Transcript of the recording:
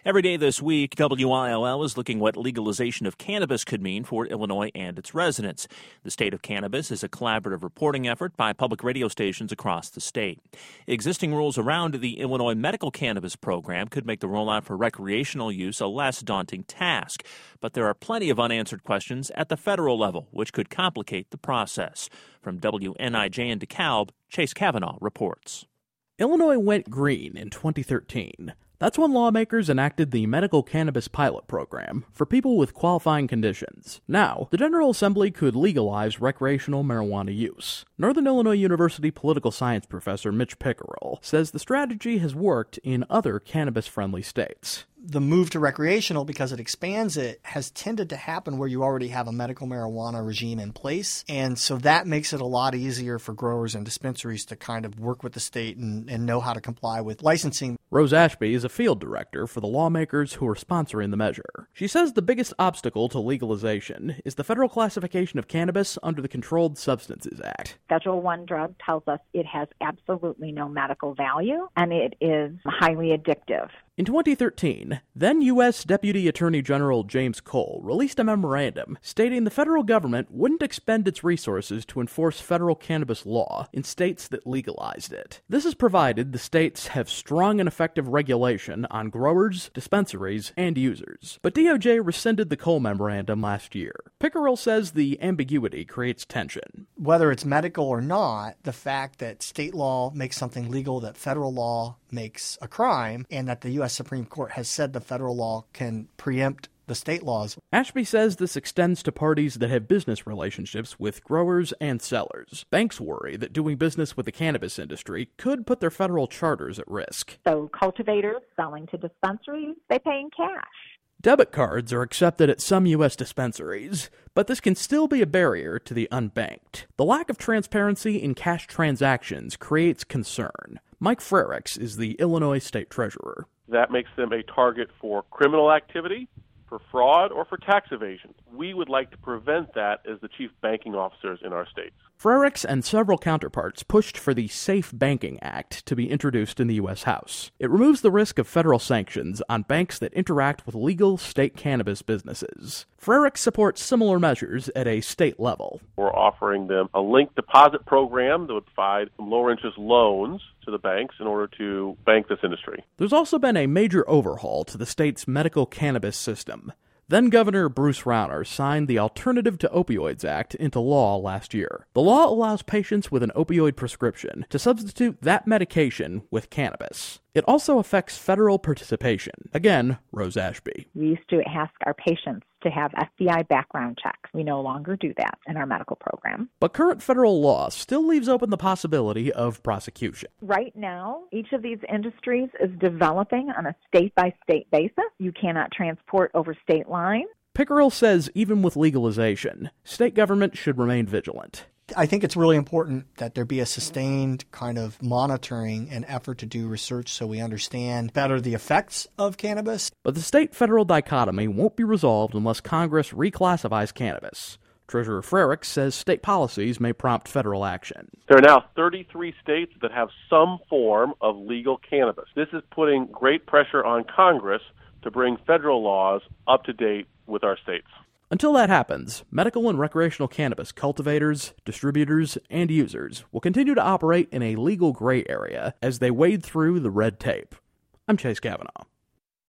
Every day this week, WILL is looking what legalization of cannabis could mean for Illinois and its residents. The State of Cannabis is a collaborative reporting effort by public radio stations across the state. Existing rules around the Illinois medical cannabis program could make the rollout for recreational use a less daunting task. But there are plenty of unanswered questions at the federal level, which could complicate the process. From WNIJ in DeKalb, Chase Kavanaugh reports. Illinois went green in 2013. That's when lawmakers enacted the medical cannabis pilot program for people with qualifying conditions. Now, the General Assembly could legalize recreational marijuana use. Northern Illinois University political science professor Mitch Pickerel says the strategy has worked in other cannabis-friendly states. The move to recreational, because it expands it, has tended to happen where you already have a medical marijuana regime in place. And so that makes it a lot easier for growers and dispensaries to kind of work with the state and know how to comply with licensing. Rose Ashby is a field director for the lawmakers who are sponsoring the measure. She says the biggest obstacle to legalization is the federal classification of cannabis under the Controlled Substances Act. Schedule I drug tells us it has absolutely no medical value, and it is highly addictive. In 2013, then U.S. Deputy Attorney General James Cole released a memorandum stating the federal government wouldn't expend its resources to enforce federal cannabis law in states that legalized it. This is provided the states have strong and effective regulation on growers, dispensaries, and users. But DOJ rescinded the Cole memorandum last year. Pickerel says the ambiguity creates tension. Whether it's medical or not, the fact that state law makes something legal that federal law makes a crime, and that the U.S. Supreme Court has said the federal law can preempt the state laws. Ashby says this extends to parties that have business relationships with growers and sellers. Banks worry that doing business with the cannabis industry could put their federal charters at risk. So cultivators selling to dispensaries, they pay in cash. Debit cards are accepted at some U.S. dispensaries, but this can still be a barrier to the unbanked. The lack of transparency in cash transactions creates concern. Mike Frericks is the Illinois State Treasurer. That makes them a target for criminal activity, for fraud, or for tax evasion. We would like to prevent that as the chief banking officers in our states. Frericks and several counterparts pushed for the SAFE Banking Act to be introduced in the U.S. House. It removes the risk of federal sanctions on banks that interact with legal state cannabis businesses. Frericks supports similar measures at a state level. We're offering them a linked deposit program that would provide some lower interest loans to the banks in order to bank this industry. There's also been a major overhaul to the state's medical cannabis system. Then Governor Bruce Rauner signed the Alternative to Opioids Act into law last year. The law allows patients with an opioid prescription to substitute that medication with cannabis. It also affects federal participation. Again, Rose Ashby. We used to ask our patients to have FBI background checks. We no longer do that in our medical program. But current federal law still leaves open the possibility of prosecution. Right now, each of these industries is developing on a state-by-state basis. You cannot transport over state lines. Pickerel says even with legalization, state government should remain vigilant. I think it's really important that there be a sustained kind of monitoring and effort to do research so we understand better the effects of cannabis. But the state-federal dichotomy won't be resolved unless Congress reclassifies cannabis. Treasurer Frericks says state policies may prompt federal action. There are now 33 states that have some form of legal cannabis. This is putting great pressure on Congress to bring federal laws up to date with our states. Until that happens, medical and recreational cannabis cultivators, distributors, and users will continue to operate in a legal gray area as they wade through the red tape. I'm Chase Kavanaugh.